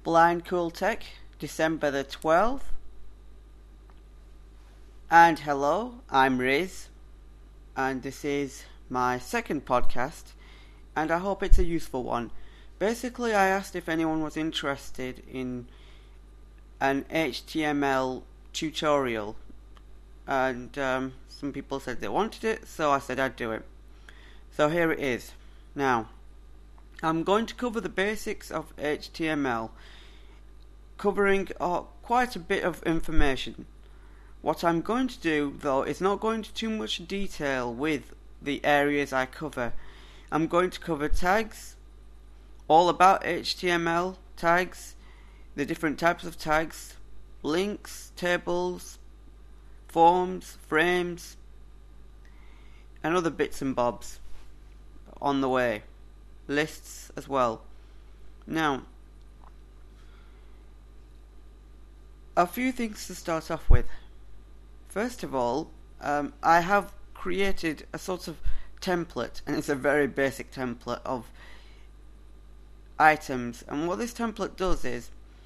Blind Cool Tech, December the 12th. And hello, I'm Riz, and this is my second podcast, and I hope it's a useful one. Basically, I asked if anyone was interested in an HTML tutorial, and some people said they wanted it, so I said I'd do it. So here it is. Now, I'm going to cover the basics of HTML, covering quite a bit of information. What I'm going to do, though, is not go into too much detail with the areas I cover. I'm going to cover tags, all about HTML tags, the different types of tags, links, tables, forms, frames, and other bits and bobs on the way. Lists as well. Now, a few things to start off with. First of all, I have created a sort of template, and it's a very basic template of items. And what this template does is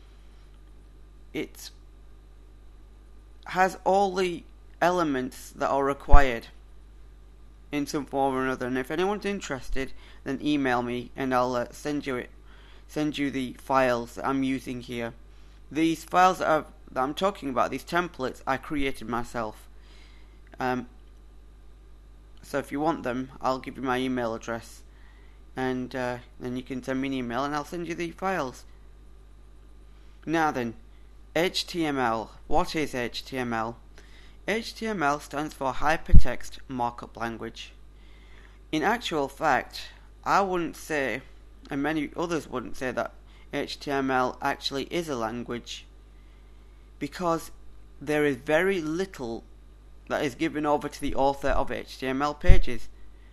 it has all the elements that are required in some form or another. And if anyone's interested, then email me and I'll send you the files that I'm using here. These files that I'm talking about, these templates, I created myself. So if you want them, I'll give you my email address, and then you can send me an email and I'll send you the files. Now then, HTML. What is HTML? HTML stands for Hypertext Markup Language. In actual fact, I wouldn't say, and many others wouldn't say, that HTML actually is a language, because there is very little that is given over to the author of HTML pages.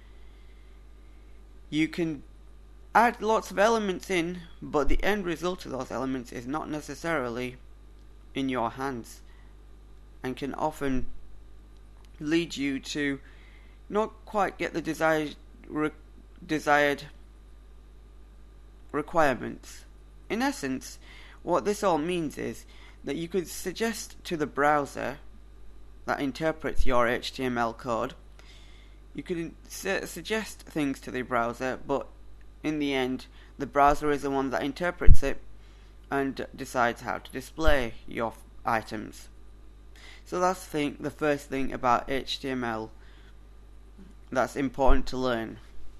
You can add lots of elements in, but the end result of those elements is not necessarily in your hands, and can often lead you to not quite get the desired requirements. In essence, what this all means is that you could suggest to the browser that interprets your HTML code, you could suggest things to the browser, but in the end, the browser is the one that interprets it and decides how to display your items. So that's the first thing about HTML that's important to learn.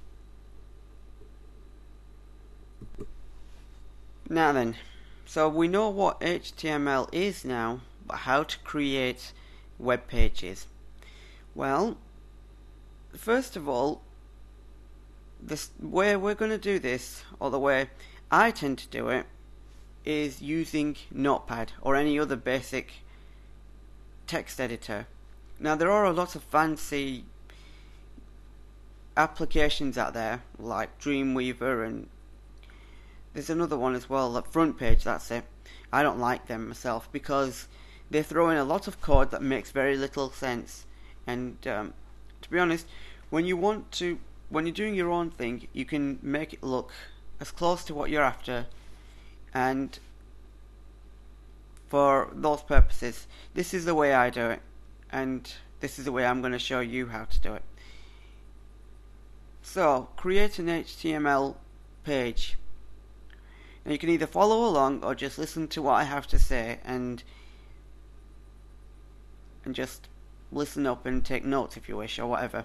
Now then, so we know what HTML is now, but how to create web pages? Well, first of all, the way we're going to do this, or the way I tend to do it, is using Notepad or any other basic text editor. Now, there are a lot of fancy applications out there, like Dreamweaver, and there's another one as well, like FrontPage, that's it. I don't like them myself because they throw in a lot of code that makes very little sense. And to be honest, when you're doing your own thing, you can make it look as close to what you're after. And for those purposes, this is the way I do it, and this is the way I'm going to show you how to do it. So, create an HTML page. Now you can either follow along or just listen to what I have to say and just listen up and take notes if you wish, or whatever.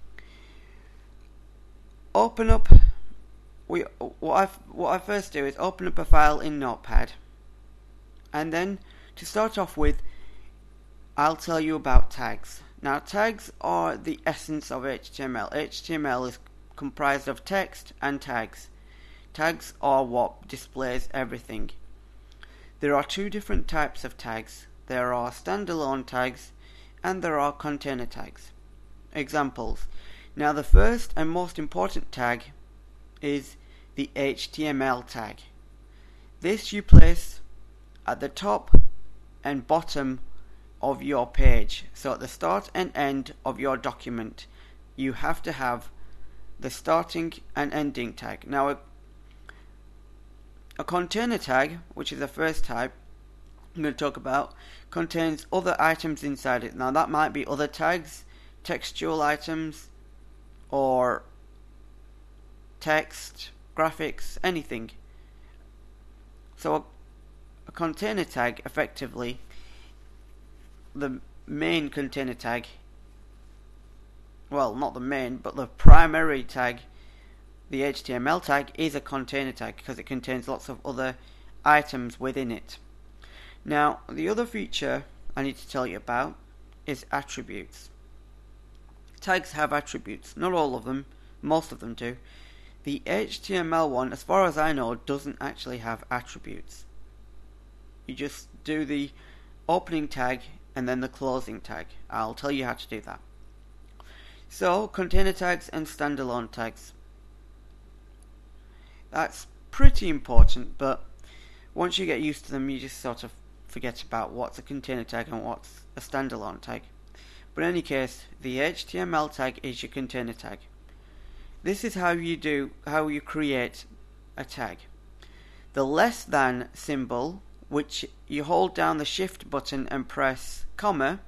Open up. What I first do is open up a file in Notepad, and then to start off with, I'll tell you about tags. Now, tags are the essence of HTML. HTML is comprised of text and tags. Tags are what displays everything. There are two different types of tags. There are standalone tags and there are container tags. Examples. Now, the first and most important tag is the HTML tag. This you place at the top and bottom of your page. So at the start and end of your document, you have to have the starting and ending tag. Now, A container tag, which is the first type I'm going to talk about, contains other items inside it. Now that might be other tags, textual items, or text, graphics, anything. So a container tag, effectively, the main container tag, well, not the main, but the primary tag, the HTML tag, is a container tag because it contains lots of other items within it. Now, the other feature I need to tell you about is attributes. Tags have attributes. Not all of them, most of them do. The HTML one, as far as I know, doesn't actually have attributes. You just do the opening tag and then the closing tag. I'll tell you how to do that. So, container tags and standalone tags. That's pretty important, but once you get used to them, you just sort of forget about what's a container tag and what's a standalone tag. But in any case, the HTML tag is your container tag. This is how you create a tag. The less than symbol, which you hold down the shift button and press comma.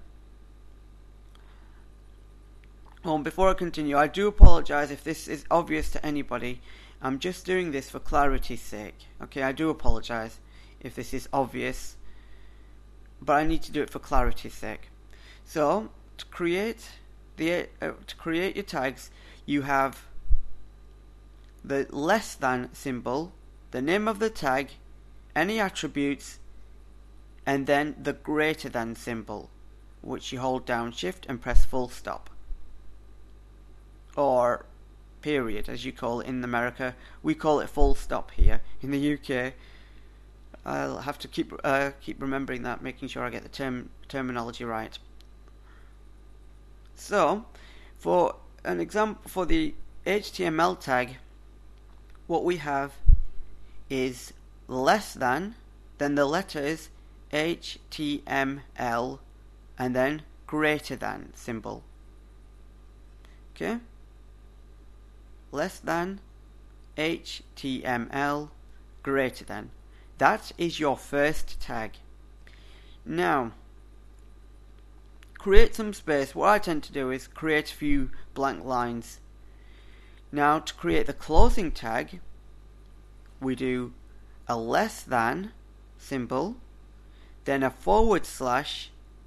Before I continue, I do apologise if this is obvious to anybody. I'm just doing this for clarity's sake. Okay, I do apologise if this is obvious, but I need to do it for clarity's sake. So, to create your tags, you have the less than symbol, the name of the tag, any attributes, and then the greater than symbol, which you hold down shift and press full stop. Or period, as you call it in America. We call it full stop here. In the UK, I'll have to keep remembering that, making sure I get the terminology right. So, for an example, for the HTML tag, what we have is less than, then the letters HTML, and then greater than symbol. Okay? Less than, HTML, greater than. That is your first tag. Now, create some space. What I tend to do is create a few blank lines. Now, to create the closing tag, we do a less than symbol, then a /,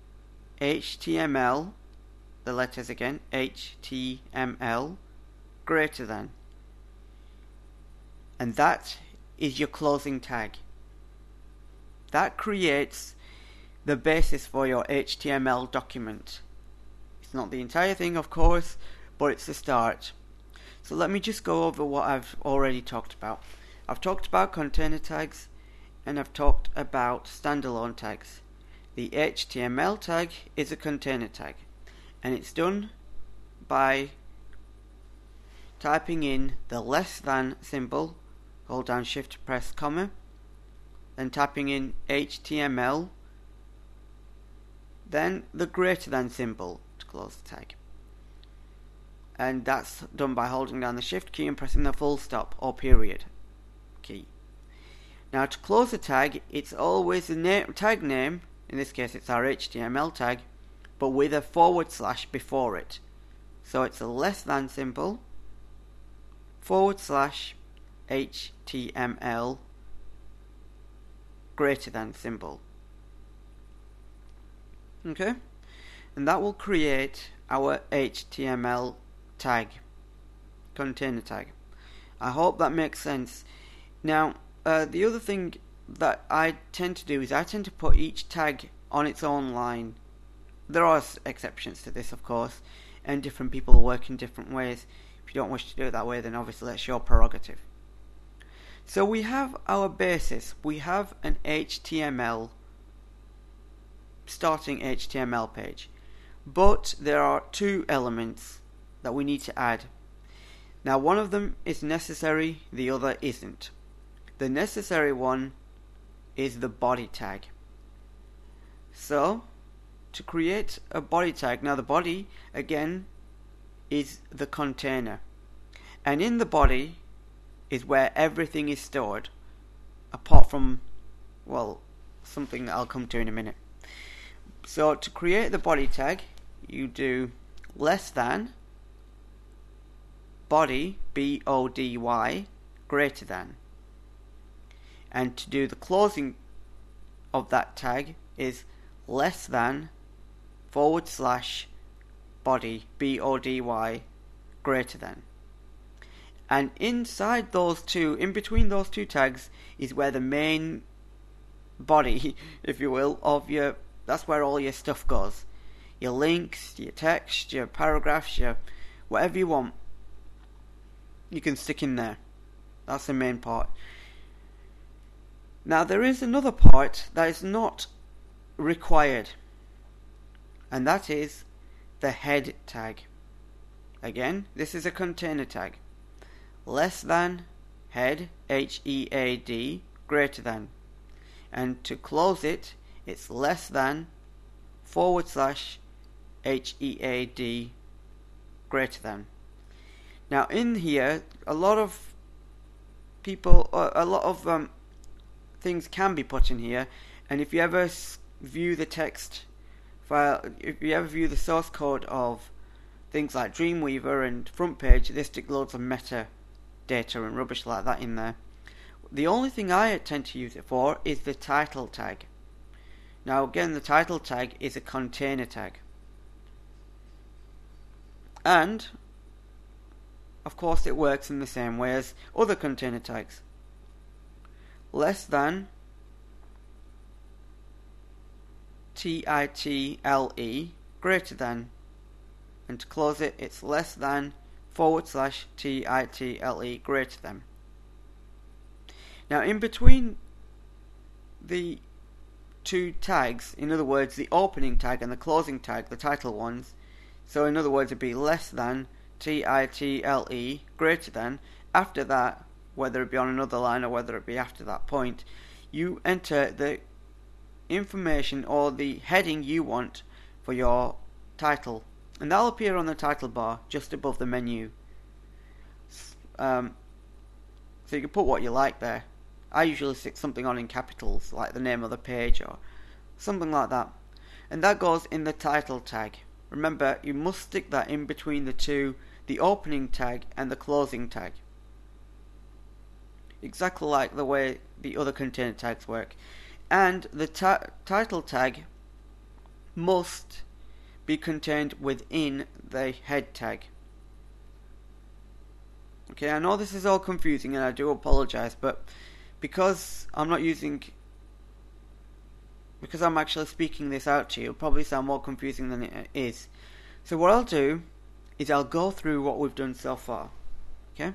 HTML, the letters again, HTML, greater than. And that is your closing tag. That creates the basis for your HTML document. It's not the entire thing, of course, but it's the start. So let me just go over what I've already talked about. I've talked about container tags, and I've talked about standalone tags. The HTML tag is a container tag, and it's done by typing in the less than symbol, hold down shift, press comma, then typing in HTML, then the greater than symbol to close the tag. And that's done by holding down the shift key and pressing the full stop or period key. Now to close the tag, it's always the tag name, in this case it's our HTML tag, but with a / before it. So it's a less than symbol, / HTML, greater than symbol. Okay? And that will create our HTML tag, container tag. I hope that makes sense. Now, the other thing that I tend to do is I tend to put each tag on its own line. There are exceptions to this, of course, and different people work in different ways. If you don't wish to do it that way, then obviously that's your prerogative. So we have our basis. We have an HTML, starting HTML page. But there are two elements that we need to add. Now one of them is necessary, the other isn't. The necessary one is the body tag. So, to create a body tag, now the body, again, is the container. And in the body is where everything is stored. apart from, well, something that I'll come to in a minute. So to create the body tag, you do less than body, B-O-D-Y, greater than. And to do the closing of that tag is less than / body, B-O-D-Y, greater than. And inside those two, in between those two tags, is where the main body, if you will, of your, that's where all your stuff goes. Your links, your text, your paragraphs, your whatever you want, you can stick in there. That's the main part. Now there is another part that is not required, and that is the head tag. Again, this is a container tag. Less than head, H-E-A-D, greater than. And to close it, it's less than / H-E-A-D, greater than. Now in here, a lot of people, a lot of things can be put in here, and if you ever view the text file, if you ever view the source code of things like Dreamweaver and FrontPage, they stick loads of meta data and rubbish like that in there. The only thing I tend to use it for is the title tag. Now again, the title tag is a container tag. And of course it works in the same way as other container tags. Less than title, greater than. And to close it, it's less than / title, greater than. Now in between the two tags, in other words the opening tag and the closing tag, the title ones, so in other words it'd be less than title, greater than. After that, whether it be on another line or whether it be after that point, you enter the information or the heading you want for your title, and that'll appear on the title bar just above the menu. So you can put what you like there. I usually stick something on in capitals, like the name of the page or something like that, and that goes in the title tag. Remember, you must stick that in between the two, the opening tag and the closing tag, exactly like the way the other container tags work. And the title tag must be contained within the head tag. Okay, I know this is all confusing and I do apologise, but because I'm actually speaking this out to you, it'll probably sound more confusing than it is. So what I'll do is I'll go through what we've done so far. Okay?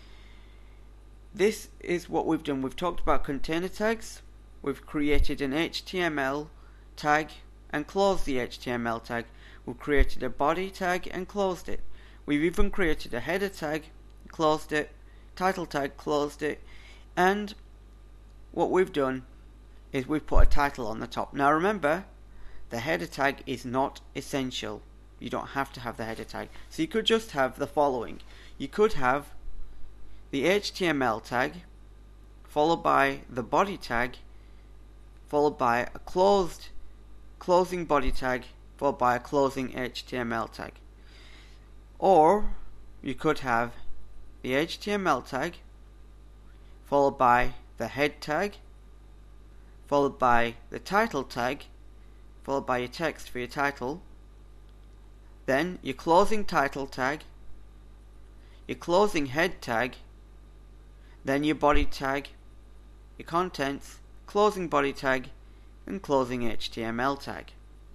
This is what we've done. We've talked about container tags. We've created an HTML tag and closed the HTML tag. We've created a body tag and closed it. We've even created a header tag, closed it, title tag, closed it, and what we've done is we've put a title on the top. Now remember, the header tag is not essential. You don't have to have the header tag. So you could just have the following. You could have the HTML tag followed by the body tag followed by a closing body tag followed by a closing HTML tag. Or you could have the HTML tag followed by the head tag followed by the title tag followed by your text for your title, then your closing title tag, your closing head tag, then your body tag, your contents, closing body tag, and closing HTML tag.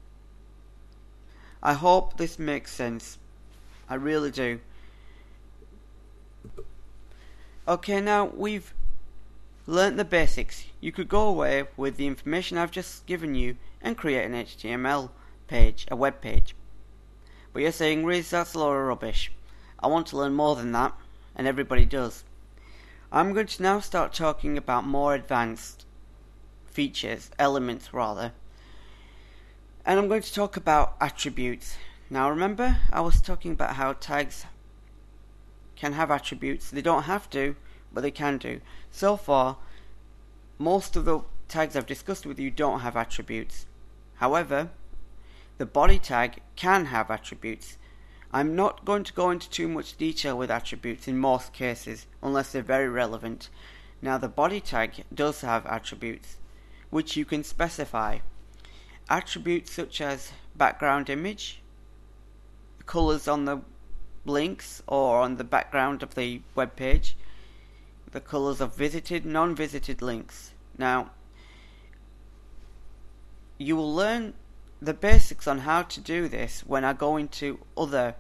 I hope this makes sense. I really do. Okay, now we've learnt the basics. You could go away with the information I've just given you and create an HTML page, a web page. But you're saying, Riz, that's a lot of rubbish. I want to learn more than that, and everybody does. I'm going to now start talking about more advanced features, elements rather. And I'm going to talk about attributes. Now remember, I was talking about how tags can have attributes. They don't have to, but they can do. So far, most of the tags I've discussed with you don't have attributes. However, the body tag can have attributes. I'm not going to go into too much detail with attributes in most cases, unless they're very relevant. Now, the body tag does have attributes, which you can specify. Attributes such as background image, colours on the links or on the background of the web page, the colours of visited, non-visited links. Now, you will learn the basics on how to do this when I go into other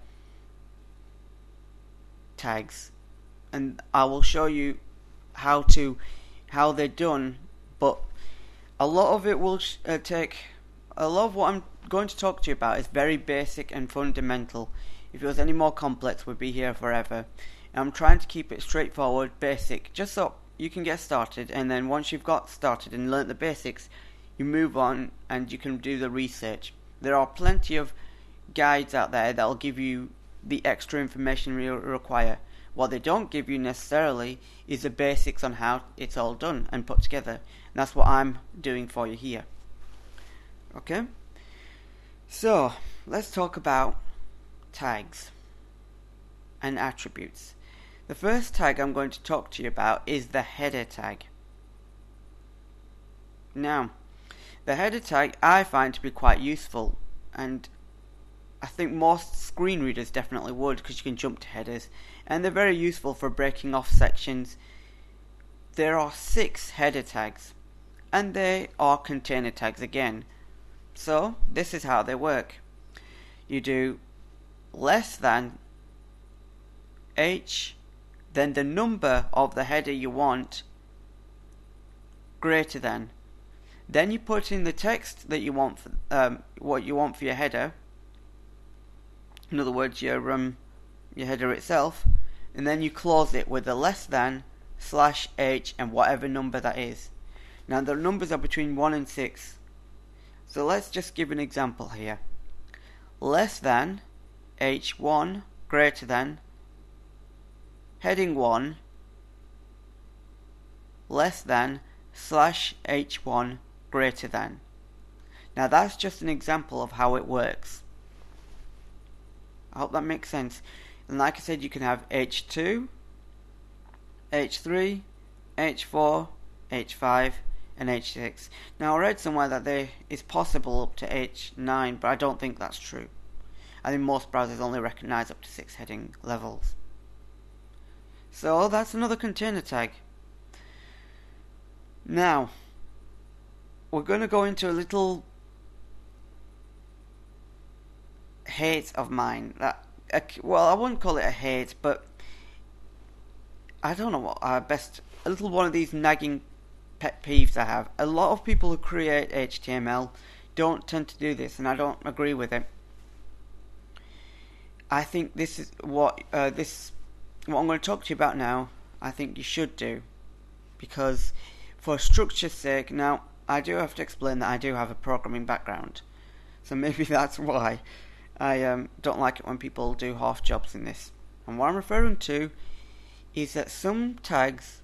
tags, and I will show you how they're done, but a lot of it will a lot of what I'm going to talk to you about is very basic and fundamental. If it was any more complex, we'd be here forever. And I'm trying to keep it straightforward, basic, just so you can get started, and then once you've got started and learnt the basics, you move on and you can do the research. There are plenty of guides out there that will give you the extra information you require. What they don't give you necessarily is the basics on how it's all done and put together. And that's what I'm doing for you here. Okay? So, let's talk about tags and attributes. The first tag I'm going to talk to you about is the header tag. Now, the header tag I find to be quite useful, and I think most screen readers definitely would, because you can jump to headers, and they're very useful for breaking off sections. There are 6 header tags, and they are container tags again. So, this is how they work. You do less than h, then the number of the header you want, greater than. Then you put in the text that you want for, what you want for your header. In other words, your header itself, and then you close it with a less than /h and whatever number that is. Now the numbers are between 1 and 6. So let's just give an example here. Less than h1 greater than heading 1 less than /h1 greater than. Now that's just an example of how it works. I hope that makes sense. And like I said, you can have h2, h3, h4, h5 and h6. Now I read somewhere that there is possible up to h9, but I don't think that's true. I think most browsers only recognize up to 6 heading levels. So that's another container tag. Now, we're going to go into a little hate of mine. Well, I wouldn't call it a hate, but I don't know what a little one of these nagging pet peeves I have. A lot of people who create HTML don't tend to do this, and I don't agree with it. I think this is what I'm going to talk to you about now. I think you should do, because for structure's sake. Now, I do have to explain that I do have a programming background, so maybe that's why I don't like it when people do half jobs in this. And what I'm referring to is that some tags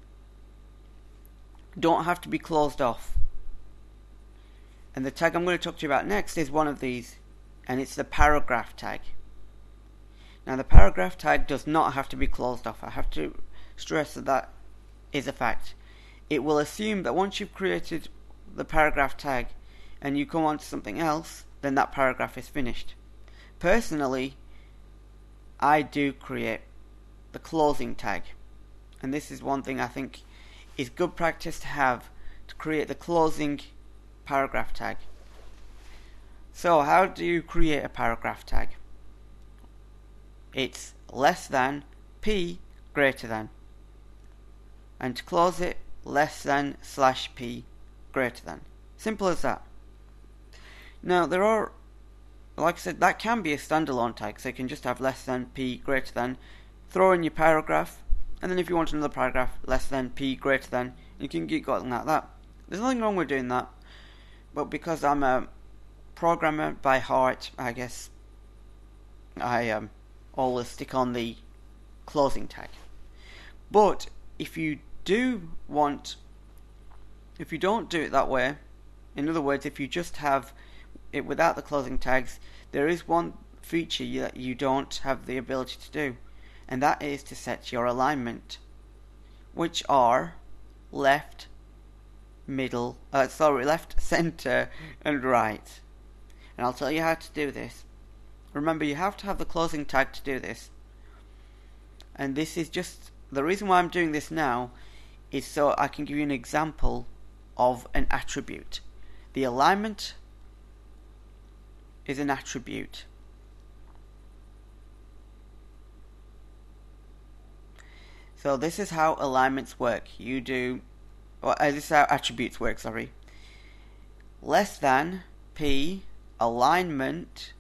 don't have to be closed off. And the tag I'm going to talk to you about next is one of these, and it's the paragraph tag. Now the paragraph tag does not have to be closed off. I have to stress that is a fact. It will assume that once you've created the paragraph tag and you go on to something else, then that paragraph is finished. Personally, I do create the closing tag, and this is one thing I think is good practice to have, to create the closing paragraph tag. So how do you create a paragraph tag? It's less than p greater than, and to close it, less than /p greater than. Simple as that. Now there are, like I said, that can be a standalone tag, so you can just have less than p greater than, throw in your paragraph, and then if you want another paragraph, less than p greater than, you can keep going like that. There's nothing wrong with doing that, but because I'm a programmer by heart, I guess I always stick on the closing tag. But if you do want If you don't do it that way, in other words, if you just have it without the closing tags, there is one feature that you don't have the ability to do, and that is to set your alignment, which are left, left, center, and right. And I'll tell you how to do this. Remember, you have to have the closing tag to do this. And this is just the reason why I'm doing this now is so I can give you an example of an attribute. The alignment is an attribute. So this is how alignments work. This is how attributes work, Less than P alignment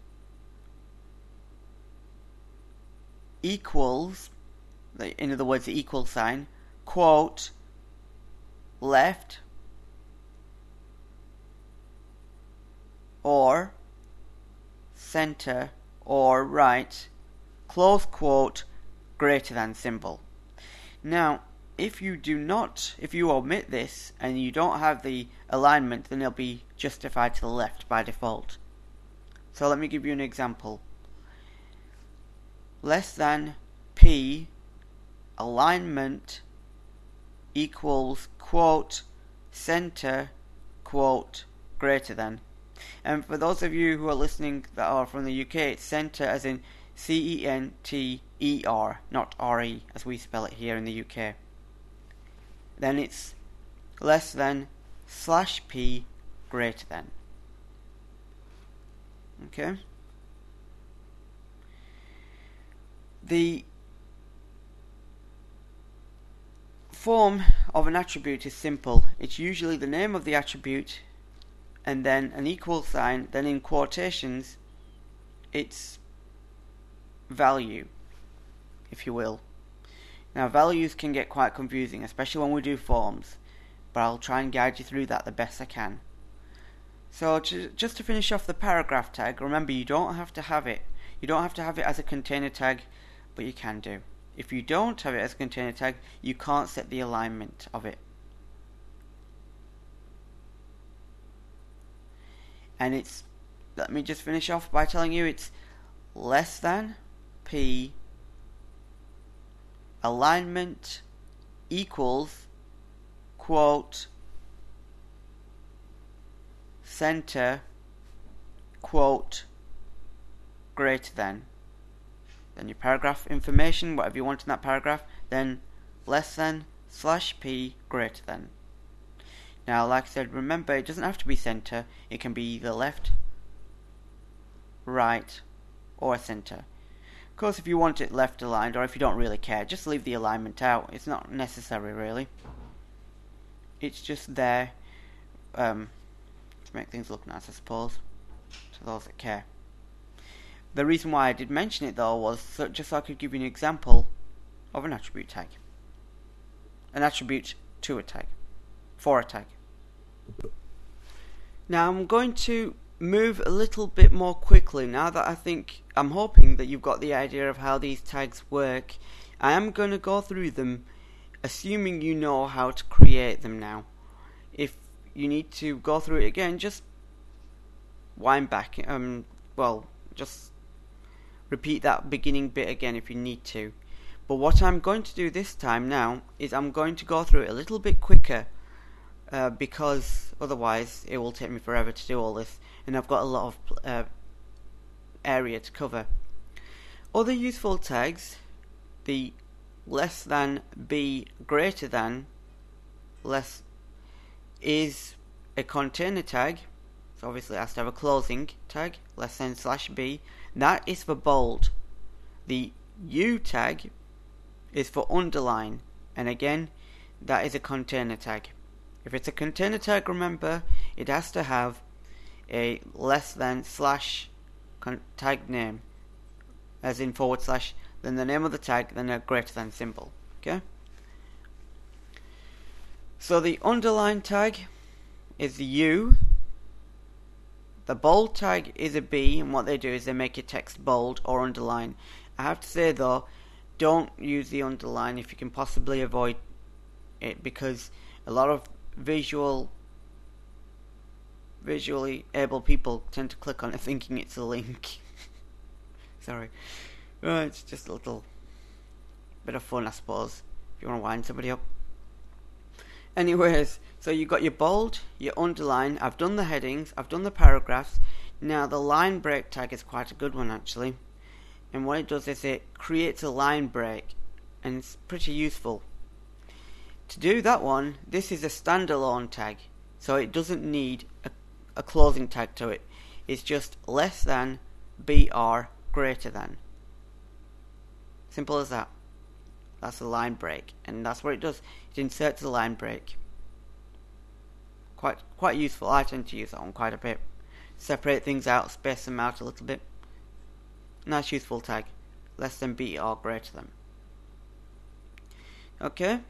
equals, in other words, the equal sign, quote, left or center or right, close quote, greater than symbol. Now, if you omit this and you don't have the alignment, then it'll be justified to the left by default. So let me give you an example. Less than P alignment equals quote center quote greater than. And for those of you who are listening that are from the UK, it's center as in CENTER, not RE as we spell it here in the UK. Then it's less than /P greater than. Okay? The form of an attribute is simple. It's usually the name of the attribute and then an equal sign, then in quotations its value, if you will. Now values can get quite confusing, especially when we do forms, but I'll try and guide you through that the best I can. So just to finish off the paragraph tag, remember you don't have to have it. You don't have to have it as a container tag, but you can do. If you don't have it as a container tag, you can't set the alignment of it. And let me just finish off by telling you it's less than P alignment equals quote center quote greater than. Then your paragraph information, whatever you want in that paragraph, then less than /P greater than. Now, like I said, remember it doesn't have to be center. It can be either left, right, or center. Of course, if you want it left aligned, or if you don't really care, just leave the alignment out. It's not necessary, really. It's just there to make things look nice, I suppose, to those that care. The reason why I did mention it, though, was just so I could give you an example of an attribute tag. An attribute to a tag. For a tag. Now I'm going to move a little bit more quickly now that I'm hoping that you've got the idea of how these tags work. I am going to go through them assuming you know how to create them now. If you need to go through it again, just wind back, just repeat that beginning bit again if you need to. But what I'm going to do this time now is I'm going to go through it a little bit quicker because otherwise it will take me forever to do all this, and I've got a lot of area to cover. Other useful tags, the less than B greater than less is a container tag, so obviously it has to have a closing tag, less than /B. That is for bold. The U tag is for underline, and again that is a container tag. If it's a container tag, remember it has to have a less than / tag name, as in /, then the name of the tag, then a greater than symbol. Okay? So the underline tag is the U. The bold tag is a B, and what they do is they make your text bold or underline. I have to say though, don't use the underline if you can possibly avoid it, because a lot of visually able people tend to click on it thinking it's a link. Sorry. It's just a little bit of fun, I suppose, if you want to wind somebody up. Anyways, so you got your bold, your underline. I've done the headings, I've done the paragraphs. Now the line break tag is quite a good one actually. And what it does is it creates a line break, and it's pretty useful. To do that one, this is a standalone tag, so it doesn't need a closing tag to it. It's just less than, BR, greater than. Simple as that. That's a line break, and that's what it does. It inserts a line break. Quite useful. I tend to use that one quite a bit. Separate things out, space them out a little bit. Nice useful tag. Less than, BR, greater than. Okay.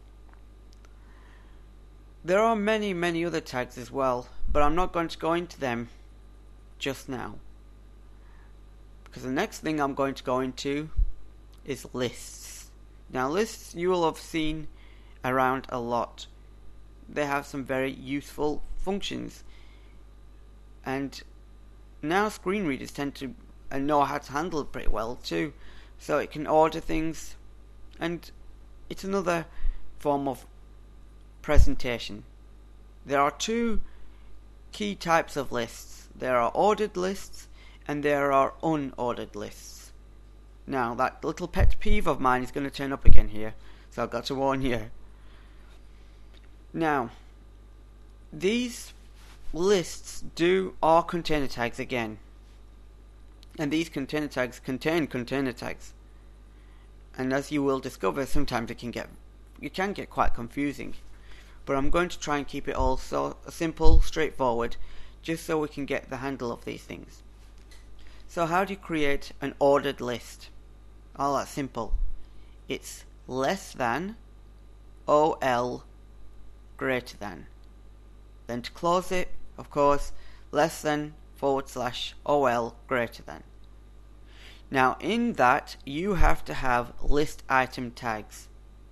There are many other tags as well, but I'm not going to go into them just now. Because the next thing I'm going to go into is lists. Now lists you will have seen around a lot. They have some very useful functions. And now screen readers tend to know how to handle it pretty well too. So it can order things, and it's another form of presentation. There are two key types of lists. There are ordered lists and there are unordered lists. Now that little pet peeve of mine is going to turn up again here, so I've got to warn you. Now, these lists are container tags again, and these container tags contain container tags, and as you will discover, sometimes it can get quite confusing. But I'm going to try and keep it all so simple, straightforward, just so we can get the handle of these things. So how do you create an ordered list? Oh, that's simple. It's less than, OL, greater than. Then to close it, of course, less than, / OL, greater than. Now in that, you have to have list item tags.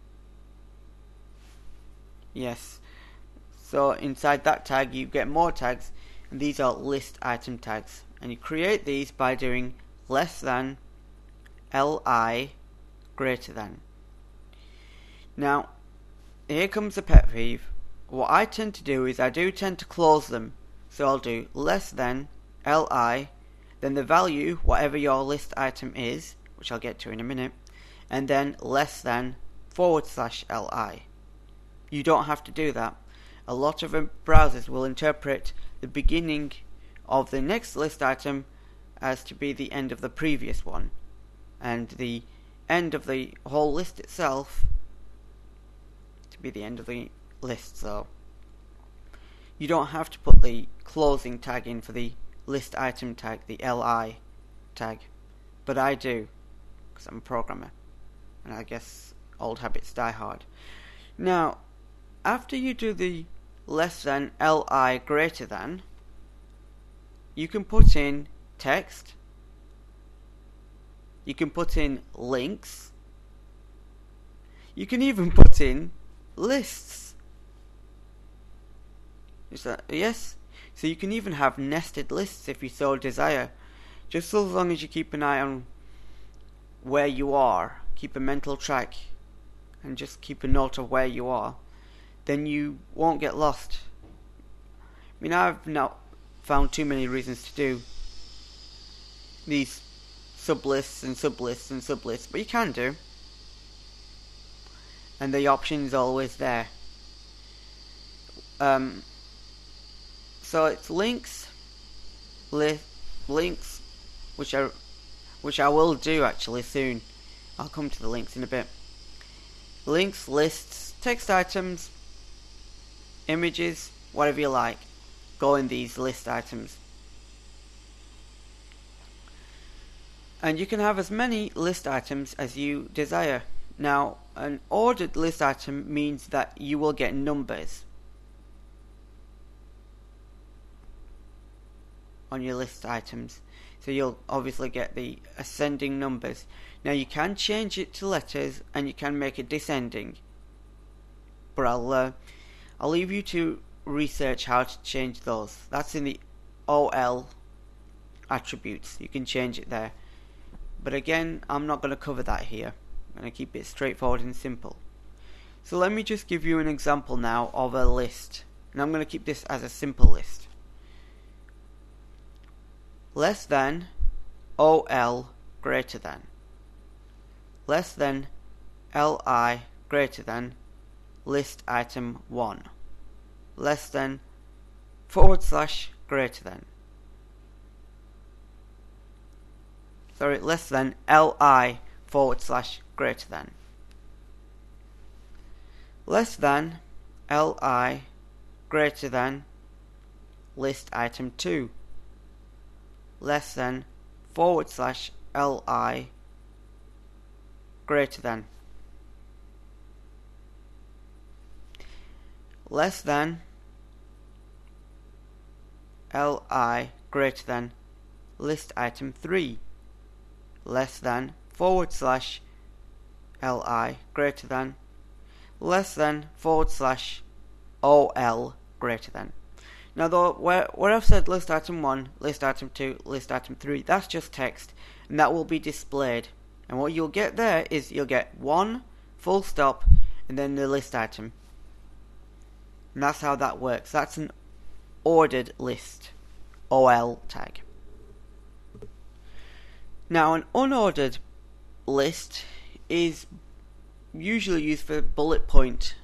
Yes, so inside that tag you get more tags, and these are list item tags, and you create these by doing less than, LI, greater than. Now here comes the pet peeve. What I tend to do is I do tend to close them, so I'll do less than, LI, then the value, whatever your list item is, which I'll get to in a minute, and then less than, / LI. You don't have to do that. A lot of browsers will interpret the beginning of the next list item as to be the end of the previous one, and the end of the whole list itself to be the end of the list. So you don't have to put the closing tag in for the list item tag, the LI tag, but I do, because I'm a programmer, and I guess old habits die hard. Now, after you do the less than, LI, greater than, you can put in text, you can put in links, you can even put in lists. Is that yes? So you can even have nested lists if you so desire, just so long as you keep an eye on where you are, keep a mental track, and just keep a note of where you are. Then you won't get lost. I mean, I've not found too many reasons to do these sublists and sublists and sublists, but you can do. And the option is always there. So it's links, links, which I will do actually soon. I'll come to the links in a bit. Links, lists, text items, images, whatever you like, go in these list items. And you can have as many list items as you desire. Now, an ordered list item means that you will get numbers on your list items. So you'll obviously get the ascending numbers. Now you can change it to letters and you can make it descending. But I'll I'll leave you to research how to change those. That's in the OL attributes. You can change it there. But again, I'm not going to cover that here. I'm going to keep it straightforward and simple. So let me just give you an example now of a list. And I'm going to keep this as a simple list. Less than OL greater than. Less than LI greater than list item 1. Less than / greater than. Sorry, less than LI / greater than. Less than LI greater than list item 2. Less than / LI greater than. Less than LI greater than list item 3. Less than / LI greater than. Less than / OL greater than. Now though, where I've said list item 1, list item 2, list item 3, that's just text, and that will be displayed. And what you'll get there is you'll get 1 full stop and then the list item. And that's how that works. That's an ordered list, OL tag. Now an unordered list is usually used for bullet points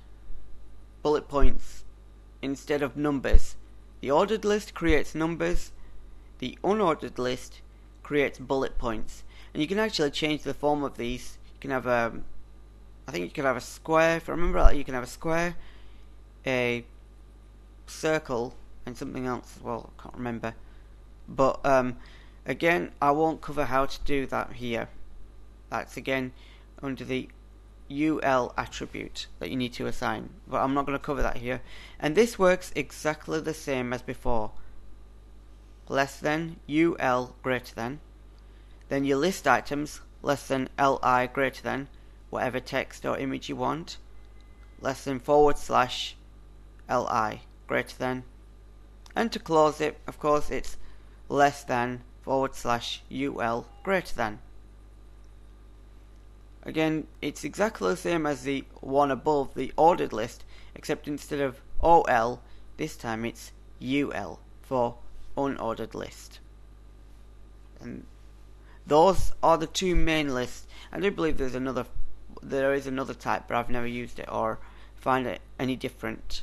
instead of numbers. The ordered list creates numbers, the unordered list creates bullet points. And you can actually change the form of these. You can have I think you can have a square, if I remember right, you can have a square, a circle, and something else as well, I can't remember. But again, I won't cover how to do that here. That's again under the UL attribute that you need to assign, but I'm not going to cover that here. And this works exactly the same as before. Less than UL greater than. Then your list items, less than LI greater than whatever text or image you want. Less than / LI greater than. And to close it, of course, it's less than / UL greater than. Again, it's exactly the same as the one above, the ordered list, except instead of OL, this time it's UL for unordered list. And those are the two main lists. I do believe there is another type, but I've never used it or find it any different.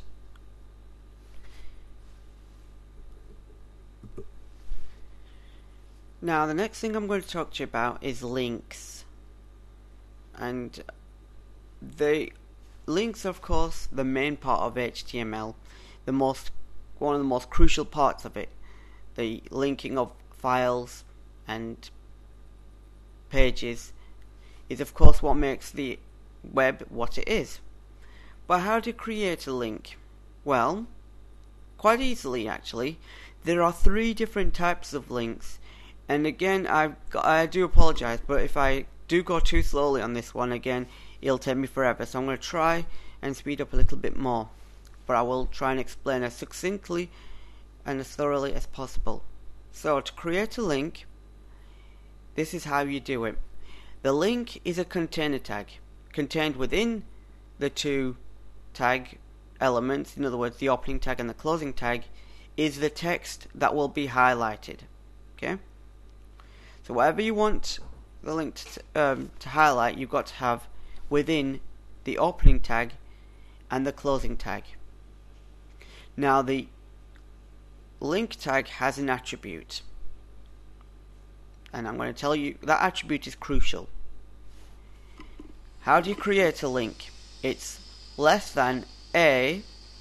Now, the next thing I'm going to talk to you about is links. And the links are, of course, the main part of HTML, one of the most crucial parts of it. The linking of files and pages is, of course, what makes the web what it is. But how to create a link? Well, quite easily actually. There are 3 different types of links, and again, I do apologize, but if I do go too slowly on this one, again, it'll take me forever, so I'm going to try and speed up a little bit more, but I will try and explain as succinctly and as thoroughly as possible. So to create a link, this is how you do it. The link is a container tag. Contained within the 2 tag elements, in other words the opening tag and the closing tag, is the text that will be highlighted. Okay? So whatever you want the link to highlight, you've got to have within the opening tag and the closing tag. Now the link tag has an attribute, and I'm going to tell you that attribute is crucial. How do you create a link? It's less than a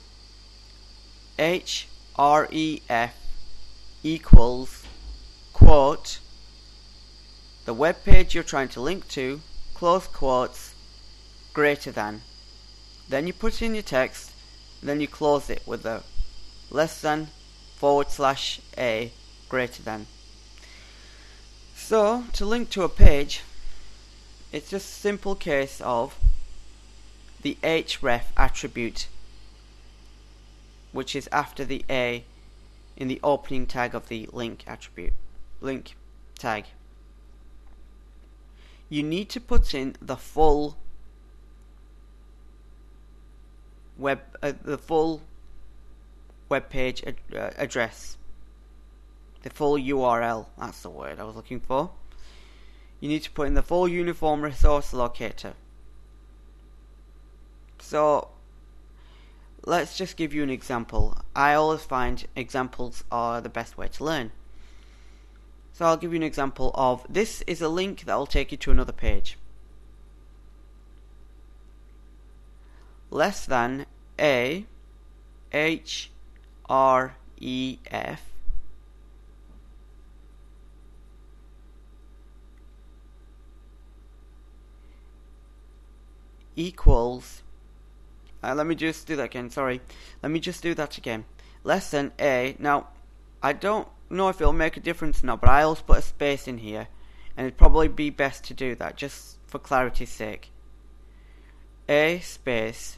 href equals quote the web page you're trying to link to, close quotes, greater than. Then you put in your text, then you close it with a less than / a greater than. So to link to a page, it's just a simple case of the href attribute which is after the A in the opening tag of the link attribute, link tag. You need to put in the full web page address, the full URL. That's the word I was looking for. You need to put in the full uniform resource locator. So let's just give you an example. I always find examples are the best way to learn. So I'll give you an example of, this is a link that will take you to another page. Less than a href equals, let me just do that again, sorry. Let me just do that again. Less than a, now I don't know if it'll make a difference or not, but I always put a space in here, and it'd probably be best to do that, just for clarity's sake. A space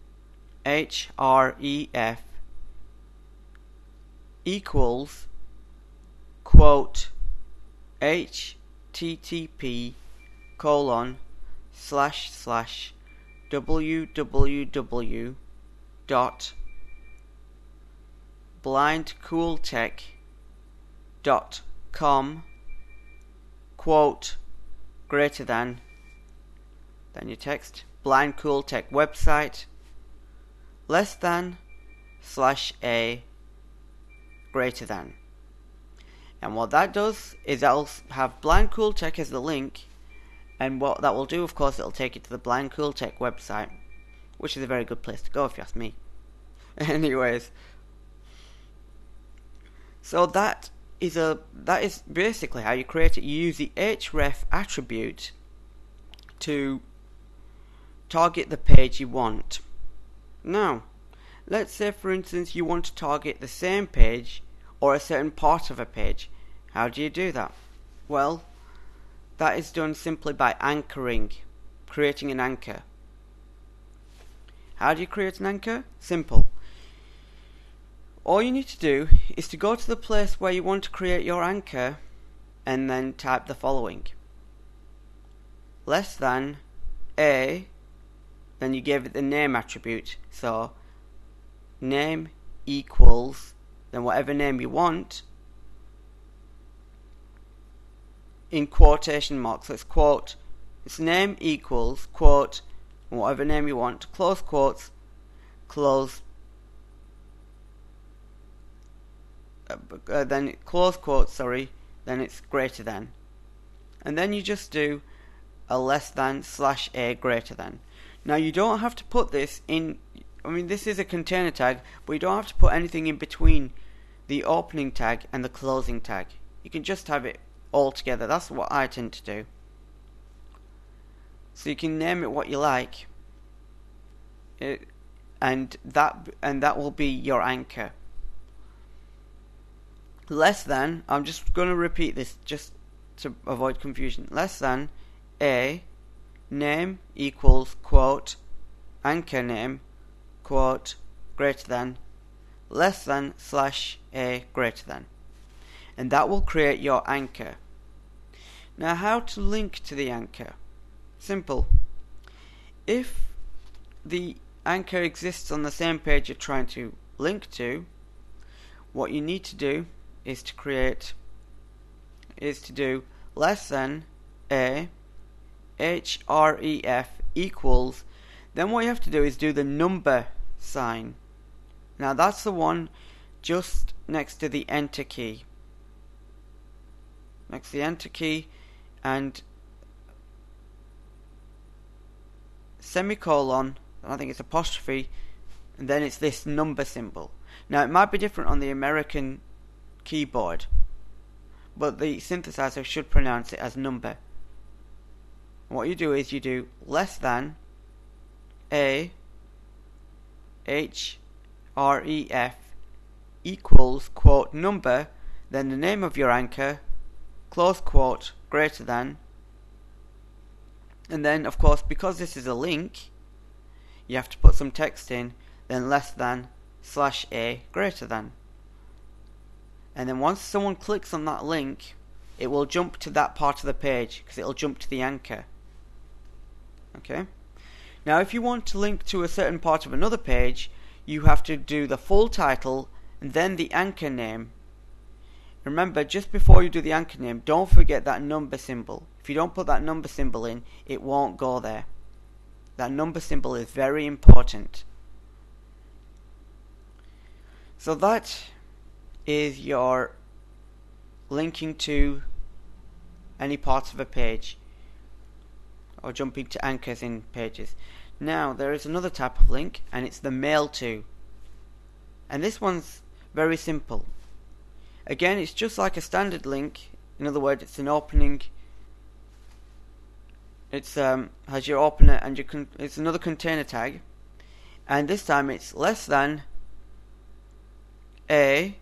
href equals quote http://www.blindcooltech.com quote greater than, then your text, Blind Cool Tech website, less than /a greater than. And what that does is that'll have Blind Cool Tech as the link, and what that will do, of course, it'll take you to the Blind Cool Tech website, which is a very good place to go if you ask me. Anyways, so that is basically how you create it. You use the href attribute to target the page you want. Now, let's say for instance you want to target the same page or a certain part of a page. How do you do that? Well, that is done simply by anchoring, creating an anchor. How do you create an anchor? Simple. All you need to do is to go to the place where you want to create your anchor and then type the following. Less than a, then you give it the name attribute, so name equals, then whatever name you want, in quotation marks. So it's quote, it's name equals quote, whatever name you want, close quotes, close, then close quotes, sorry, then it's greater than. And then you just do a less than /a greater than. Now you don't have to put this in, I mean this is a container tag, but you don't have to put anything in between the opening tag and the closing tag. You can just have it all together. That's what I tend to do. So you can name it what you like, and that will be your anchor. Less than, I'm just going to repeat this just to avoid confusion. Less than a name equals quote anchor name quote greater than, less than /a greater than, and that will create your anchor. Now, how to link to the anchor? Simple. If the anchor exists on the same page you're trying to link to, what you need to do is to do less than a href equals, then what you have to do is do the number sign. Now that's the one just next to the enter key. Next to the enter key, and semicolon, I think it's apostrophe, and then it's this number symbol. Now it might be different on the American keyboard, but the synthesizer should pronounce it as number. What you do is you do less than a href equals quote number, then the name of your anchor, close quote greater than, and then of course because this is a link you have to put some text in, then less than /a greater than. And then once someone clicks on that link, it will jump to that part of the page because it'll jump to the anchor. Okay? Now if you want to link to a certain part of another page, you have to do the full title and then the anchor name. Remember, just before you do the anchor name, don't forget that number symbol. If you don't put that number symbol in, it won't go there. That number symbol is very important. So that is your linking to any part of a page, or jumping to anchors in pages. Now there is another type of link, and it's the mail to. And this one's very simple. Again, it's just like a standard link. In other words, it's an opening. It's has your opener and it's another container tag, and this time it's less than a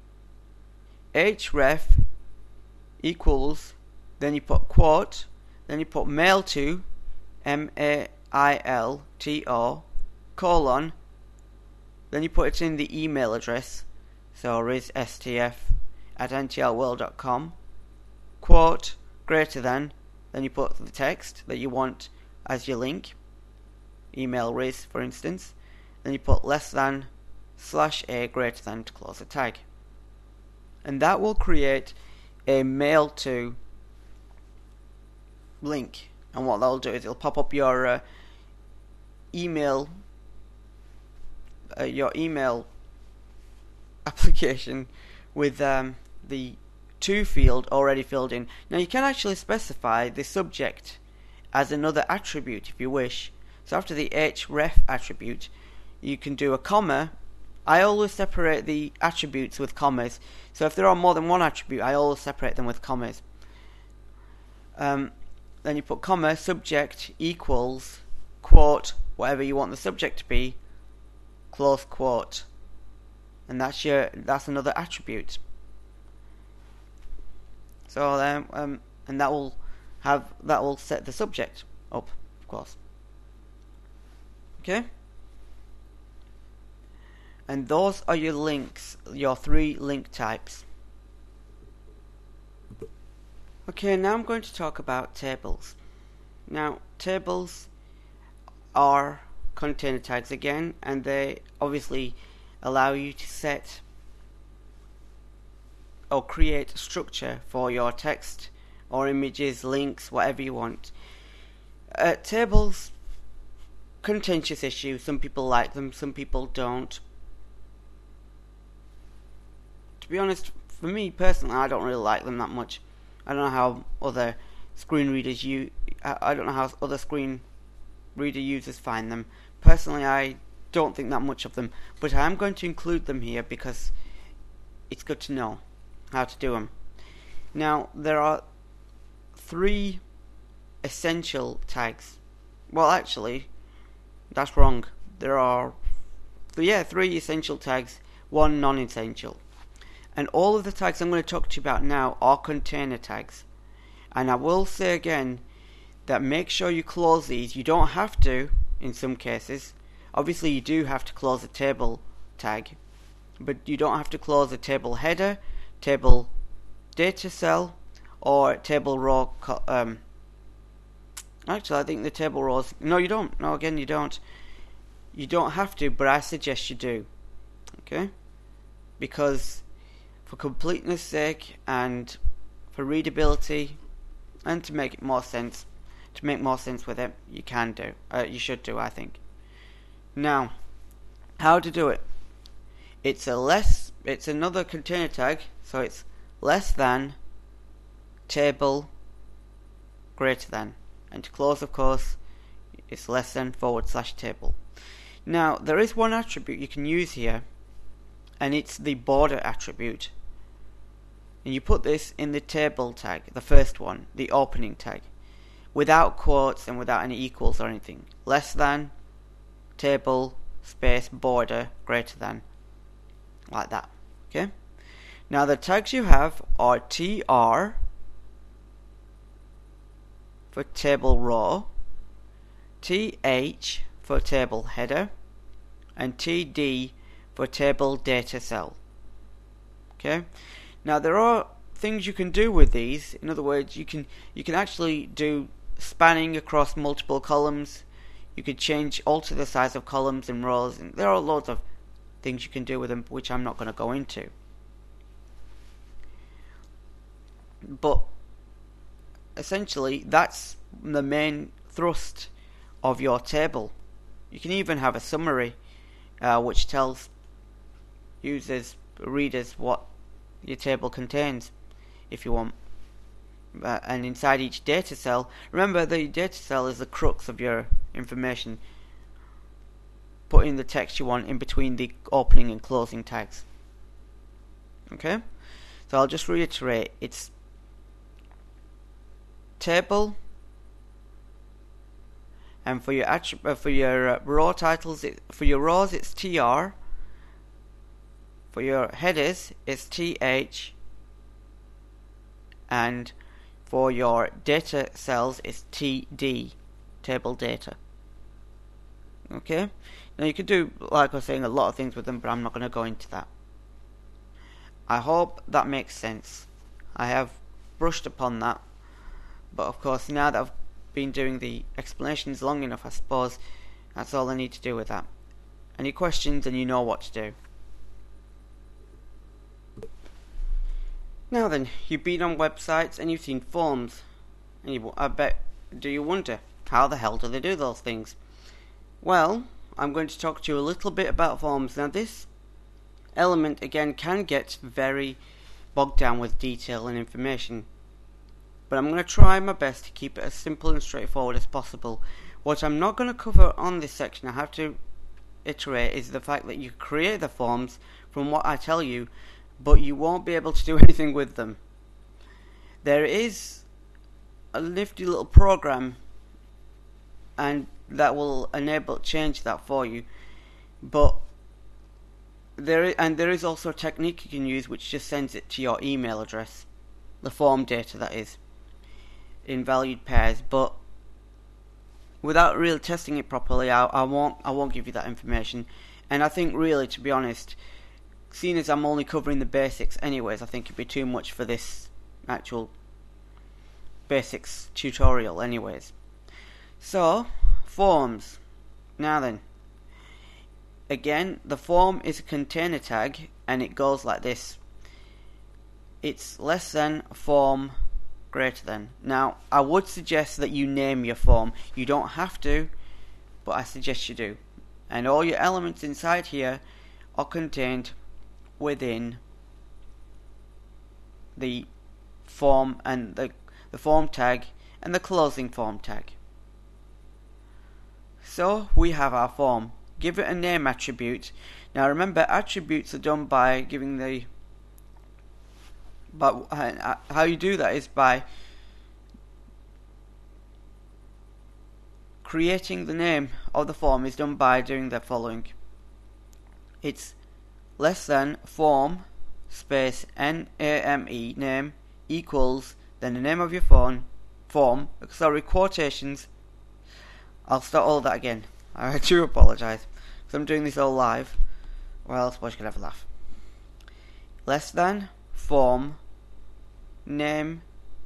href equals, then you put quote, then you put mail to, MAILTO, colon, then you put it in the email address, so rizstf@ntlworld.com, quote, greater than, then you put the text that you want as your link, email Riz for instance, then you put less than /a greater than to close the tag. And that will create a mail to link. And what that'll do is it'll pop up your email application with the to field already filled in. Now you can actually specify the subject as another attribute if you wish. So after the href attribute, you can do a comma. I always separate the attributes with commas. So if there are more than one attribute, I always separate them with commas. Then you put comma, subject equals, quote, whatever you want the subject to be, close quote. And that's another attribute. So and that will set the subject up, of course. Okay? And those are your links, your 3 link types. Okay, now I'm going to talk about tables. Now, tables are container tags again, and they obviously allow you to set or create structure for your text or images, links, whatever you want. Tables, contentious issue. Some people like them, some people don't. To be honest, for me personally, I don't really like them that much. I don't know how other screen readers I don't know how other screen reader users find them. Personally, I don't think that much of them, but I am going to include them here because it's good to know how to do them. Now, there are 3 essential tags. Well, actually, that's wrong. There are 3 essential tags, 1 non-essential. And all of the tags I'm going to talk to you about now are container tags. And I will say again that make sure you close these. You don't have to in some cases. Obviously you do have to close a table tag, but you don't have to close a table header, table data cell, or table row. Actually, I think the table rows. No, you don't. No, again, you don't. You don't have to, but I suggest you do. Okay, because for completeness sake and for readability, and to make more sense with it, you can do. You should do, I think. Now, how to do it? It's another container tag, so it's less than table greater than, and to close, of course, it's less than / table. Now, there is one attribute you can use here, and it's the border attribute. And you put this in the table tag, the first one, the opening tag, without quotes and without any equals or anything. Less than table space border greater than, like that. Okay. Now the tags you have are tr for table row, th for table header, and td for table data cell. Okay. Now there are things you can do with these. In other words, you can actually do spanning across multiple columns. You could alter the size of columns and rows, and there are loads of things you can do with them, which I'm not going to go into. But essentially, that's the main thrust of your table. You can even have a summary which tells readers what your table contains, if you want. And inside each data cell, remember the data cell is the crux of your information. Put in the text you want in between the opening and closing tags. Okay? So I'll just reiterate, it's table, and for your row titles, for your rows it's TR, for your headers it's TH, and for your data cells it's TD, table data. Okay? Now you can do, like I was saying, a lot of things with them, but I'm not going to go into that. I hope that makes sense. I have brushed upon that, but of course now that I've been doing the explanations long enough, I suppose that's all I need to do with that. Any questions and you know what to do. Now then, you've been on websites and you've seen forms, and do you wonder, how the hell do they do those things? Well, I'm going to talk to you a little bit about forms. Now this element again can get very bogged down with detail and information, but I'm going to try my best to keep it as simple and straightforward as possible. What I'm not going to cover on this section, I have to iterate, is the fact that you create the forms from what I tell you, but you won't be able to do anything with them. There is a nifty little program and that will change that for you, but there is also a technique you can use which just sends it to your email address, the form data that is, in valued pairs. But without really testing it properly, I won't give you that information. And I think really, to be honest, seeing as I'm only covering the basics anyways, I think it'd be too much for this actual basics tutorial anyways. So, forms. Now then, again, the form is a container tag and it goes like this. It's less than, form, greater than. Now, I would suggest that you name your form. You don't have to, but I suggest you do. And all your elements inside here are contained within the form and the form tag and the closing form tag. So we have our form. Give it a name attribute. Now remember, attributes are done by giving the. But how you do that is by creating the name of the form is done by doing the following. It's less than form space NAME name equals then the name of your form quotations. I'll start all that again. I do apologise because I'm doing this all live. Well, I suppose you could have a laugh. Less than form name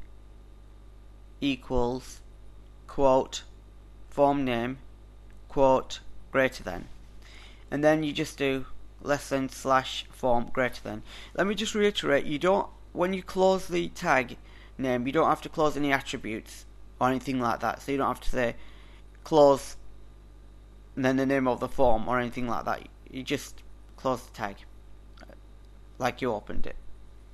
equals quote form name quote greater than, and then you just do less than / form greater than. Let me just reiterate, when you close the tag name, you don't have to close any attributes or anything like that. So you don't have to say close and then the name of the form or anything like that. You just close the tag like you opened it.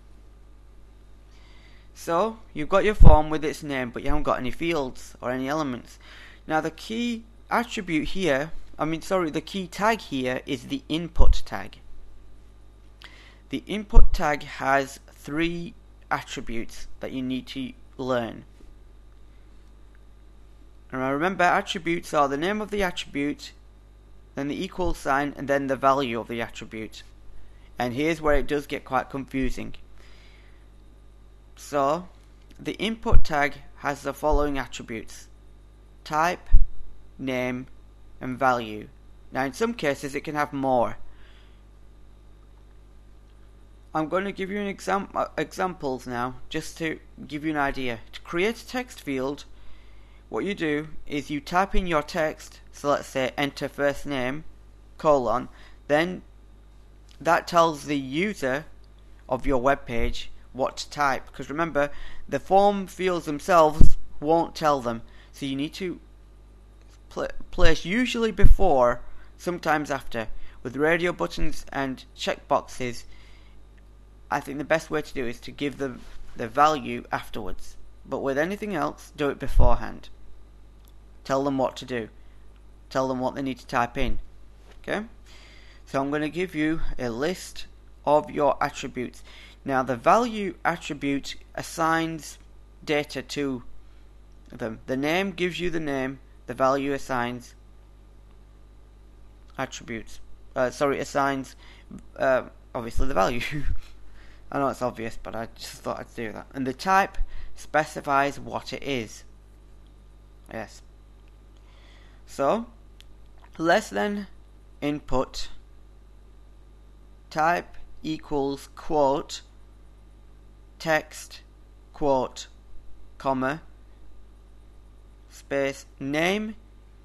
So you've got your form with its name, but you haven't got any fields or any elements. Now the key attribute here, the key tag here is the input tag. The input tag has 3 attributes that you need to learn. And remember, attributes are the name of the attribute, then the equal sign, and then the value of the attribute. And here's where it does get quite confusing. So, the input tag has the following attributes: type, name, and value. Now in some cases it can have more. I'm going to give you an examples now, just to give you an idea. To create a text field, what you do is you type in your text, so let's say enter first name, colon, then that tells the user of your web page what to type, because remember, the form fields themselves won't tell them, so you need to place usually before, sometimes after. With radio buttons and checkboxes, I think the best way to do is to give them the value afterwards. But with anything else, do it beforehand. Tell them what to do. Tell them what they need to type in. Okay? So I'm going to give you a list of your attributes. Now the value attribute assigns data to them. The name gives you the name. The value assigns attributes. Assigns obviously the value. I know it's obvious, but I just thought I'd do that. And the type specifies what it is. Yes. So, less than input type equals quote text quote comma space name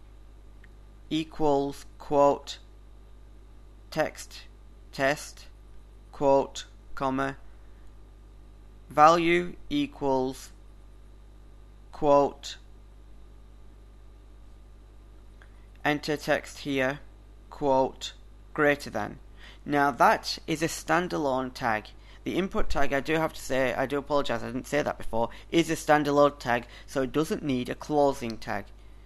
equals quote text test quote comma value equals quote enter text here quote greater than. Now that is a standalone tag. The input tag, I do have to say, I do apologise, I didn't say that before, is a standalone tag, so it doesn't need a closing tag,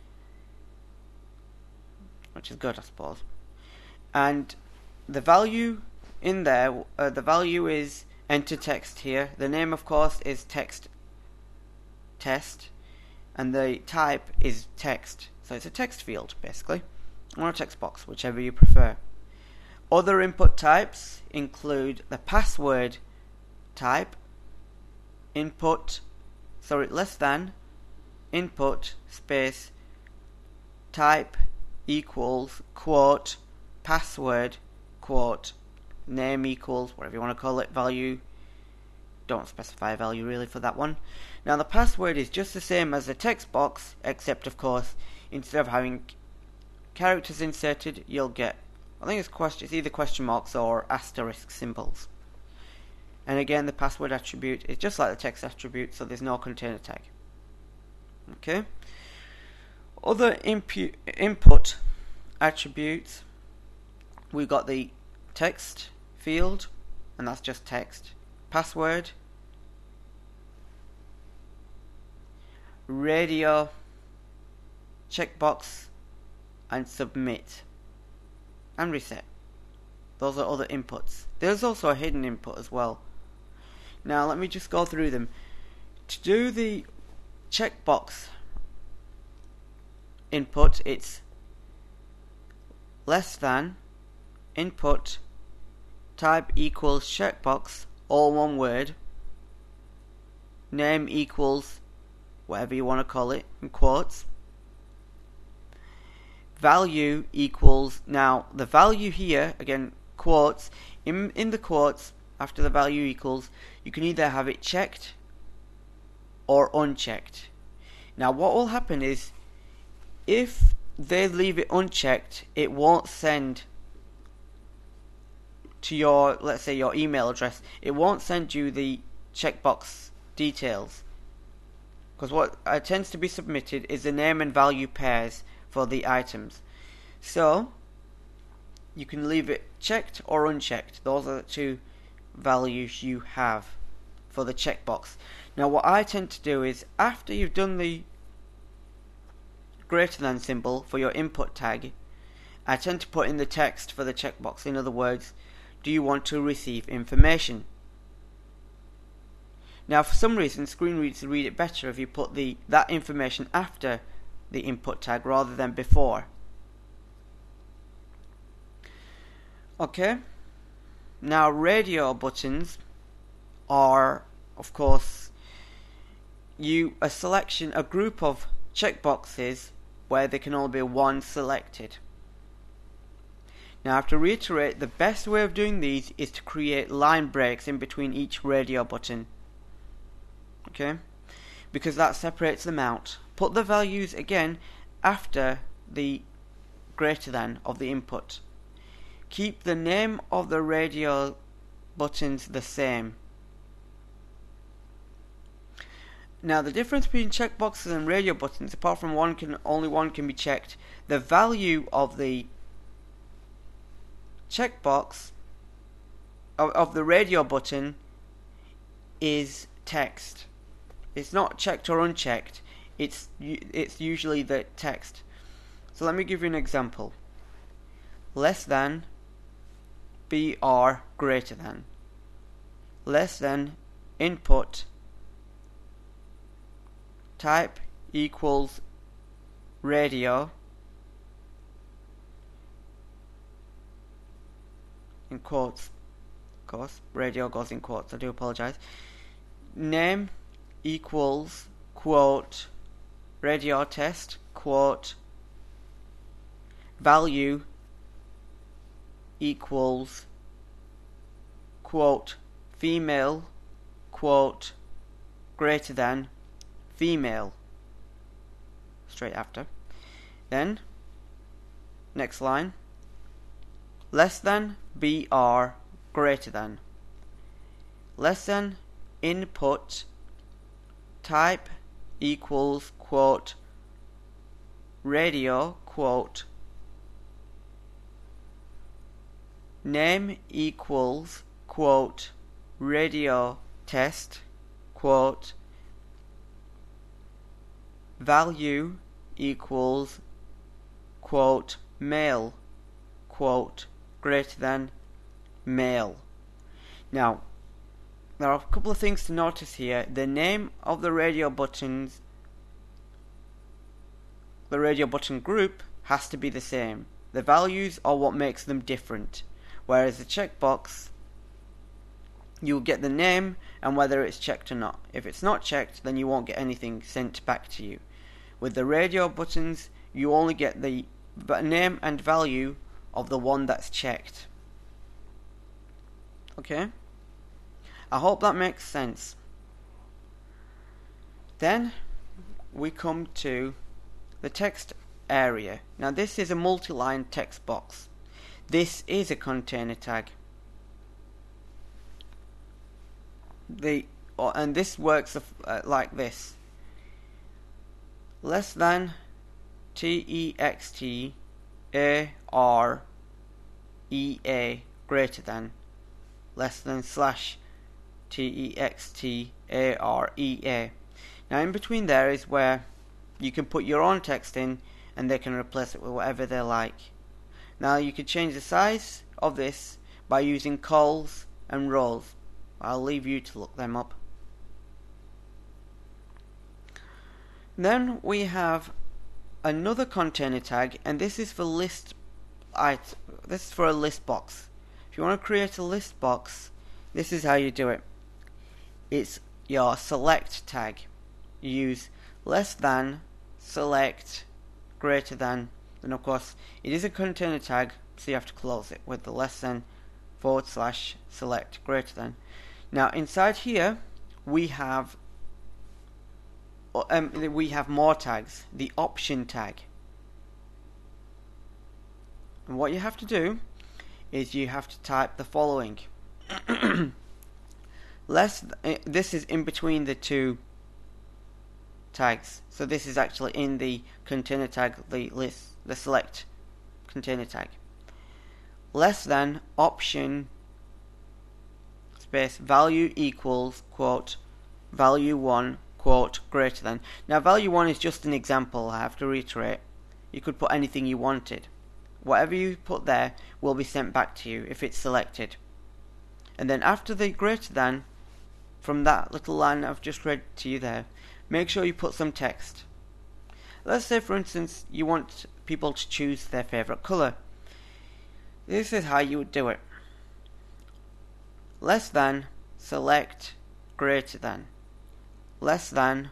which is good, I suppose. And the value in there, the value is enter text here. The name, of course, is text test, and the type is text. So it's a text field, basically, or a text box, whichever you prefer. Other input types include the password type, less than, input, space, type equals, quote, password, quote, name equals, whatever you want to call it, value. Don't specify a value really for that one. Now the password is just the same as the text box, except of course, instead of having characters inserted, you'll get, I think it's either question marks or asterisk symbols. And again, the password attribute is just like the text attribute, so there's no container tag. Okay. Other input attributes, we got the text field, and that's just text. Password, radio, checkbox, and submit, and reset. Those are other inputs. There's also a hidden input as well. Now let me just go through them. To do the checkbox input, it's less than input type equals checkbox, all one word, name equals whatever you want to call it in quotes, value equals, now the value here, again quotes, in the quotes after the value equals, you can either have it checked or unchecked. Now what will happen is, if they leave it unchecked, it won't send to your, let's say, your email address. It won't send you the checkbox details, because what tends to be submitted is the name and value pairs for the items. So you can leave it checked or unchecked. Those are the two values you have for the checkbox. Now what I tend to do is, after you've done the greater than symbol for your input tag, I tend to put in the text for the checkbox. In other words, do you want to receive information? Now for some reason, screen readers read it better if you put that information after the input tag rather than before. Okay. Now radio buttons are, of course, a group of checkboxes where there can only be one selected. Now I have to reiterate, the best way of doing these is to create line breaks in between each radio button. Okay? Because that separates them out. Put the values again after the greater than of the input. Keep the name of the radio buttons the same. Now the difference between checkboxes and radio buttons, apart from only one can be checked, the value of the checkbox of the radio button is text. It's not checked or unchecked. It's usually the text. So let me give you an example. Less than, BR greater than. Less than, input, type equals radio, in quotes, of course, radio goes in quotes, I do apologise. Name equals, quote, radio test, quote, value equals, quote, female, quote, greater than, female, straight after. Then, next line, less than, BR, greater than. Less than, input, type equals, quote, radio, quote, name equals, quote, radio test, quote, value equals, quote, male, quote, greater than, male. Now, there are a couple of things to notice here. The name of the radio buttons, the radio button group, has to be the same. The values are what makes them different. Whereas the checkbox, you'll get the name and whether it's checked or not. If it's not checked, then you won't get anything sent back to you. With the radio buttons, you only get the name and value of the one that's checked. Okay? I hope that makes sense. Then we come to the text area. Now this is a multi-line text box. This is a container tag. And this works like this. Less than, text, area, greater than. Less than slash, text, area. Now in between there is where you can put your own text in and they can replace it with whatever they like. Now you can change the size of this by using cols and rows. I'll leave you to look them up. Then we have another container tag, and this is for list. This is for a list box. If you want to create a list box, this is how you do it. It's your select tag. You use less than, select, greater than, and of course it is a container tag, so you have to close it with the less than / select greater than. Now inside here we have more tags, the option tag. And what you have to do is you have to type the following. This is in between the two tags. So this is actually in the container tag, the select container tag. Less than option space value equals, quote, value 1, quote, greater than. Now value 1 is just an example, I have to reiterate. You could put anything you wanted. Whatever you put there will be sent back to you if it's selected. And then after the greater than, from that little line I've just read to you there, make sure you put some text. Let's say for instance you want people to choose their favourite colour. This is how you would do it. Less than, select, greater than. Less than,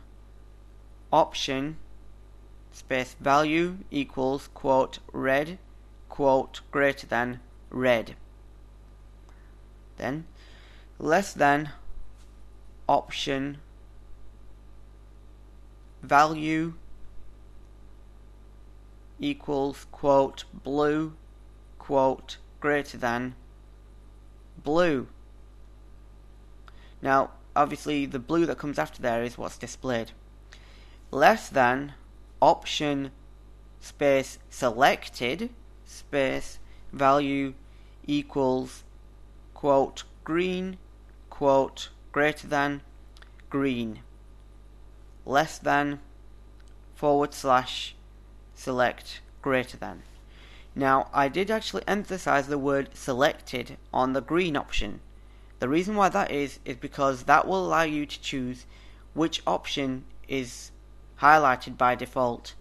option, space value equals, quote, red, quote, greater than, red. Then, less than, option, value, equals, quote, blue, quote, greater than, blue. Now, obviously, the blue that comes after there is what's displayed. Less than, option, space, selected, space, value, equals, quote, green, quote, greater than, green. Less than, / select, greater than. Now, I did actually emphasize the word selected on the green option. The reason why that is because that will allow you to choose which option is highlighted by default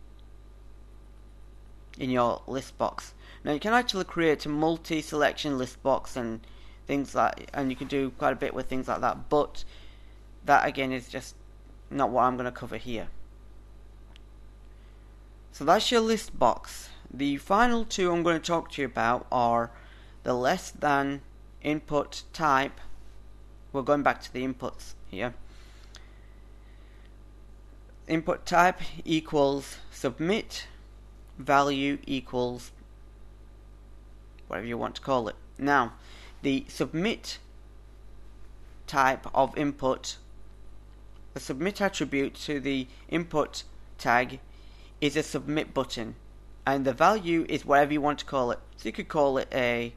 in your list box. Now, you can actually create a multi-selection list box and things like, and you can do quite a bit with things like that, but that again is just not what I'm going to cover here. So that's your list box. The final two I'm going to talk to you about are the less than input type. We're going back to the inputs here. Input type equals submit, value equals whatever you want to call it. Now, the submit type of input, the submit attribute to the input tag is a submit button, and the value is whatever you want to call it. So you could call it a,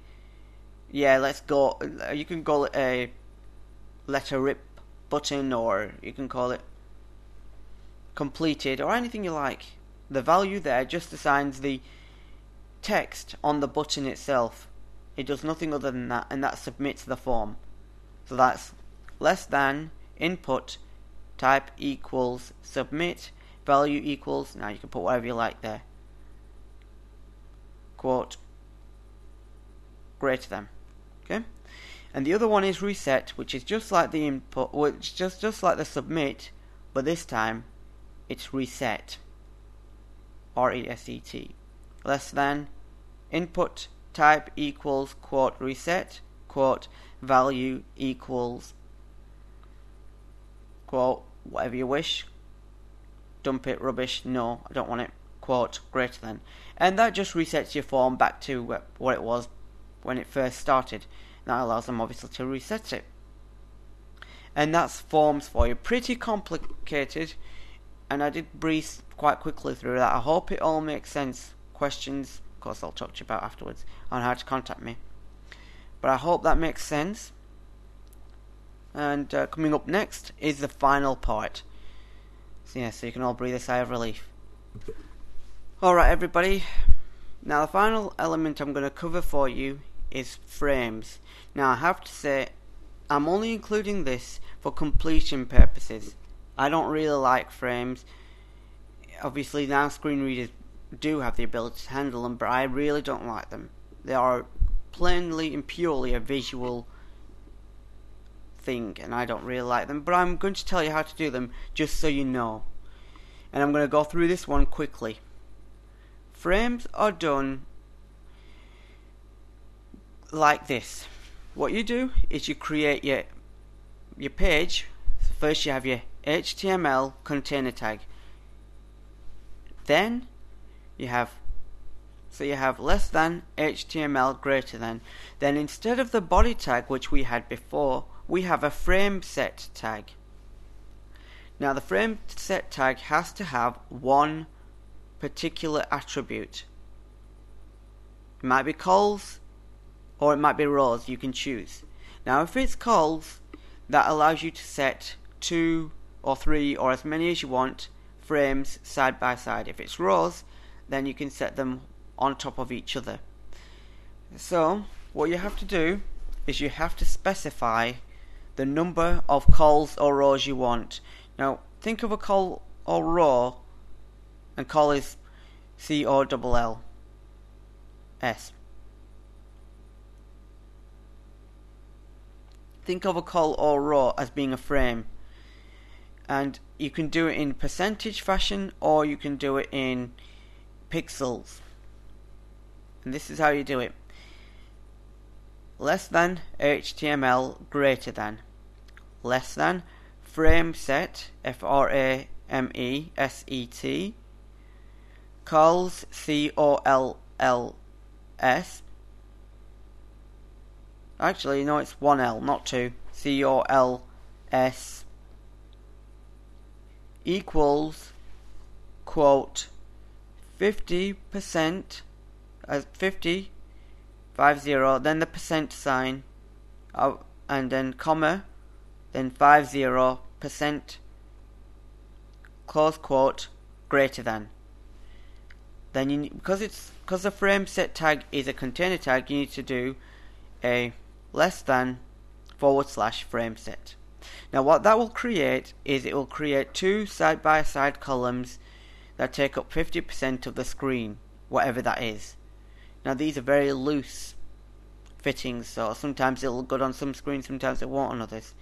you can call it a let her rip button, or you can call it completed, or anything you like. The value there just assigns the text on the button itself. It does nothing other than that, and that submits the form. So that's less than input type equals submit, value equals, now you can put whatever you like there, quote, greater than. Okay? And the other one is reset, which is just like the input, which just like the submit, but this time it's reset. RESET. Less than input type equals, quote, reset, quote, value equals, quote, whatever you wish, dump it, rubbish, no, I don't want it, quote, greater than. And that just resets your form back to what it was when it first started. That allows them obviously to reset it. And that's forms for you. Pretty complicated, and I did breeze quite quickly through that. I hope it all makes sense. Questions, of course, I'll talk to you about afterwards on how to contact me. But I hope that makes sense. And coming up next is the final part. So you can all breathe a sigh of relief. Alright everybody, now the final element I'm going to cover for you is frames. Now I have to say, I'm only including this for completion purposes. I don't really like frames. Obviously now screen readers do have the ability to handle them, but I really don't like them. They are plainly and purely a visual thing, and I don't really like them, but I'm going to tell you how to do them just so you know. And I'm going to go through this one quickly. Frames are done like this. What you do is you create your page. First you have your HTML container tag. Then you have less than HTML greater than. Then instead of the body tag which we had before, we have a frame set tag. Now the frame set tag has to have one particular attribute. It might be cols or it might be rows, you can choose. Now if it's cols, that allows you to set 2 or 3 or as many as you want frames side by side. If it's rows, then you can set them on top of each other. So what you have to do is you have to specify the number of cols or rows you want. Now think of a col or row, and col is COLLS. Think of a col or row as being a frame, and you can do it in percentage fashion or you can do it in pixels. And this is how you do it. Less than HTML greater than. Less than frameset, frameset, cols, colls. Actually, no, it's one L, not two. cols equals, quote, 50%, 50, then the percent sign, and then comma, then 50%, close quote, greater than. Then because the frame set tag is a container tag, you need to do a less than / frame set. Now what that will create is it will create two side by side columns that take up 50% of the screen, whatever that is. Now these are very loose fittings, so sometimes it'll look good on some screens, sometimes it won't on others.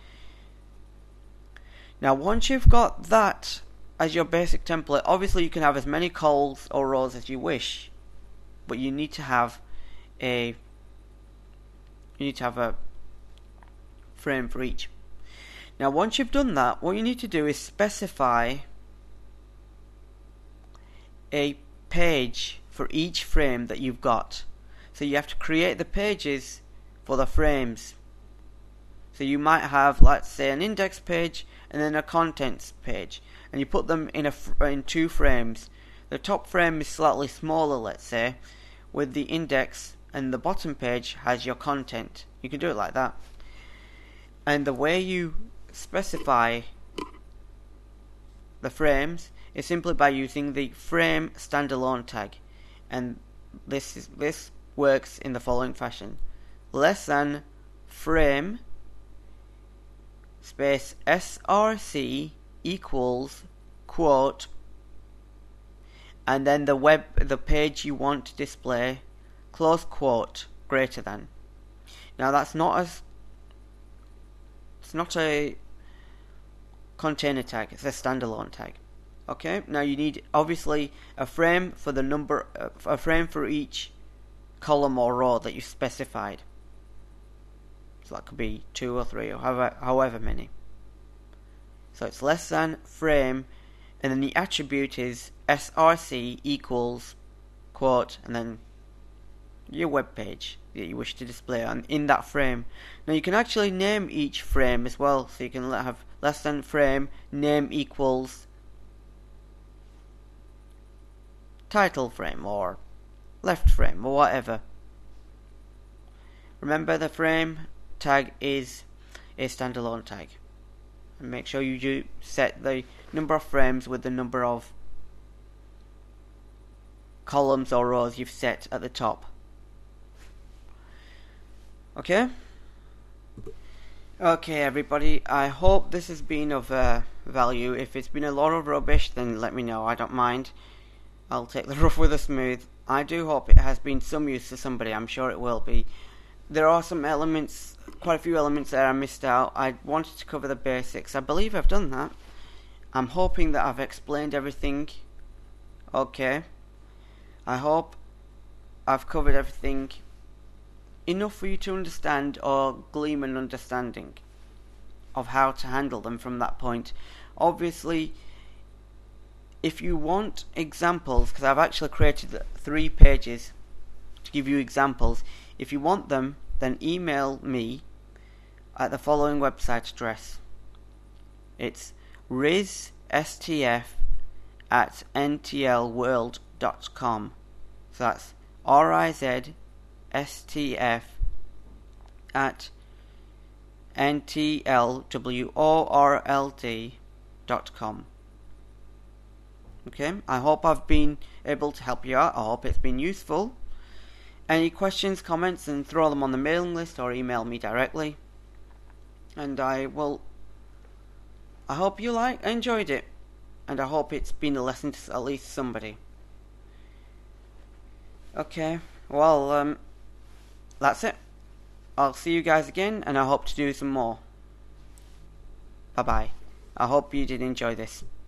Now once you've got that as your basic template, obviously you can have as many cols or rows as you wish, but you need to have a frame for each. Now once you've done that, what you need to do is specify a page for each frame that you've got. So you have to create the pages for the frames. So you might have, let's say, an index page and then a contents page, and you put them in two frames. The top frame is slightly smaller, let's say, with the index, and the bottom page has your content. You can do it like that. And the way you specify the frames is simply by using the frame standalone tag, and this works in the following fashion: less than frame space src equals, quote, and then the page you want to display, close quote, greater than. Now it's not a container tag, it's a standalone tag. Okay, now you need obviously a frame for a frame for each column or row that you specified. So that could be 2 or 3 or however many. So it's less than frame, and then the attribute is src equals, quote, and then your web page that you wish to display on in that frame. Now you can actually name each frame as well, so you can have less than frame name equals title frame or left frame or whatever. Remember, the frame tag is a standalone tag, and make sure you do set the number of frames with the number of columns or rows you've set at the top. Okay, everybody, I hope this has been of value. If it's been a lot of rubbish, then let me know. I don't mind. I'll take the rough with the smooth. I do hope it has been some use to somebody. I'm sure it will be. There are some elements, quite a few elements there I missed out. I wanted to cover the basics. I believe I've done that. I'm hoping that I've explained everything. Okay. I hope I've covered everything enough for you to understand or glean an understanding of how to handle them from that point. Obviously, if you want examples, because I've actually created 3 pages to give you examples, if you want them, then email me at the following website address. It's rizstf@ntlworld.com. So that's rizstf@ntlworld.com. Okay, I hope I've been able to help you out. I hope it's been useful. Any questions, comments, and throw them on the mailing list or email me directly. And I hope you enjoyed it, and I hope it's been a lesson to at least somebody. Okay, well, that's it. I'll see you guys again, and I hope to do some more. Bye bye. I hope you did enjoy this.